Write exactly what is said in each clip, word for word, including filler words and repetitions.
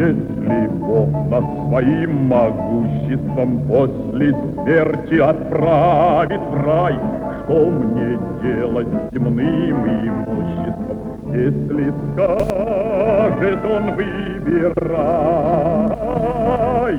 Если Бог нас своим могуществом после смерти отправит в рай, что мне делать с земным имуществом, если скажет он выбирай?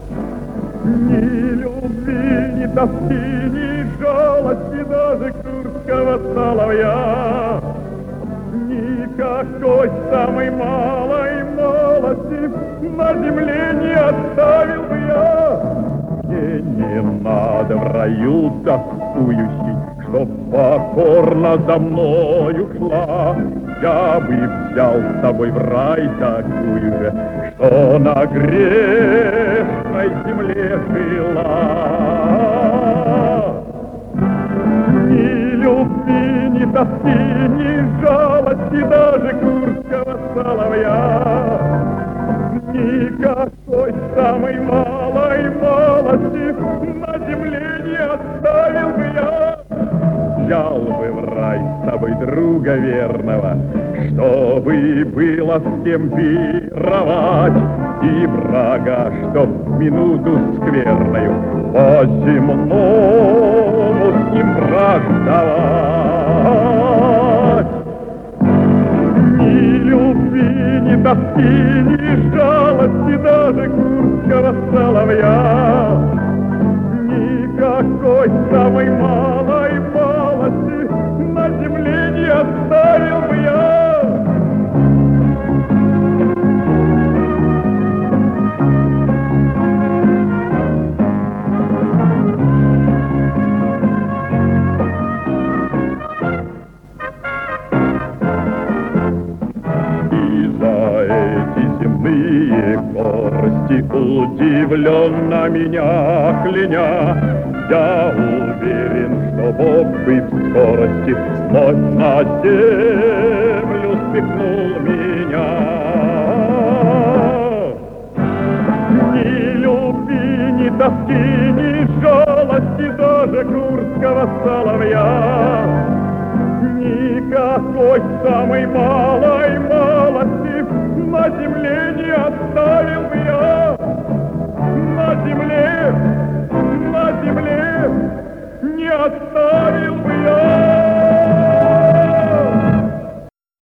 Ни любви, ни тоски, ни жалости, даже курского соловья, никакой самой малой малости на земле не оставил бы я. Мне не надо в раю тоскующий, чтоб покорно за мною шла. Я бы взял с собой в рай такую же, что на грешной земле жила. Ни любви, ни тоски, ни жалости, даже курского соловья, никакой самой малой малости на земле не оставил бы я. Взял бы в рай с собой друга верного, чтобы было с кем пировать, и врага, чтоб минуту скверною по-земному с ним враждовать. Ни любви, ни тоски, ни жалости, даже курского соловья, никакой самой малой малости на земле не оставил бы я. Земные горсти удивленно меня кляня, я уверен, что Бог бы в скорости вновь на землю спихнул меня. Ни любви, ни тоски, ни жалости, даже курского соловья, никакой самой малой малости на земле не оставил бы я. На земле, на земле не оставил.